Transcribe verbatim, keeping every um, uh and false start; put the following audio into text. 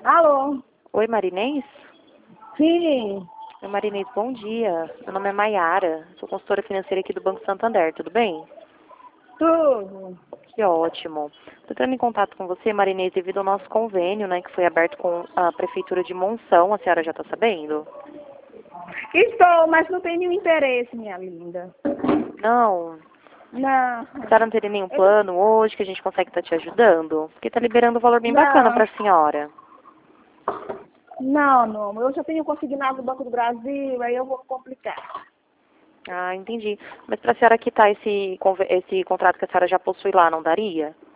Alô? Oi, Marinês? Sim, Oi, Marinês, bom dia. Meu nome é Maiara, sou consultora financeira aqui do Banco Santander, tudo bem? tudo. Que ótimo. Estou entrando em contato com você, Marinês, devido ao nosso convênio, né, que foi aberto com a Prefeitura de Monção, a senhora já está sabendo? Estou, mas não tenho nenhum interesse, minha linda. Não. Não. A senhora não teria nenhum Eu tô- plano hoje que a gente consegue estar te ajudando? Porque está liberando um valor bem bacana Não, para a senhora. não, não. Eu já tenho consignado no Banco do Brasil, aí eu vou complicar. Ah, entendi. Mas para a senhora quitar esse, conve- esse contrato que a senhora já possui lá, não daria?